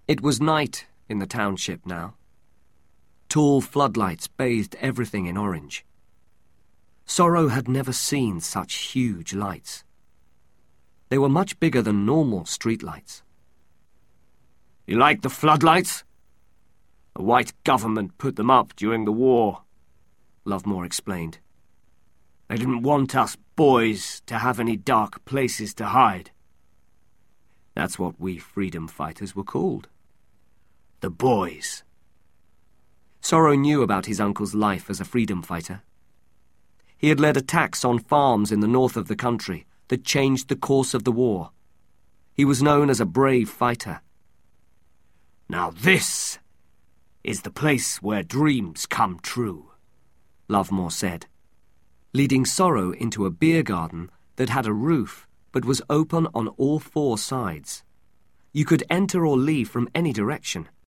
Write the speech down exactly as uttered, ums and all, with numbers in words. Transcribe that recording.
It was night in the township now. Tall floodlights bathed everything in orange. Sorrow had never seen such huge lights. They were much bigger than normal streetlights. "You like the floodlights? The white government put them up during the war," Lovemore explained. "They didn't want us boys to have any dark places to hide. That's what we freedom fighters were called. The boys." Sorrow knew about his uncle's life as a freedom fighter. He had led attacks on farms in the north of the country that changed the course of the war. He was known as a brave fighter. "Now this is the place where dreams come true," Lovemore said, leading Sorrow into a beer garden that had a roof but was open on all four sides. You could enter or leave from any direction,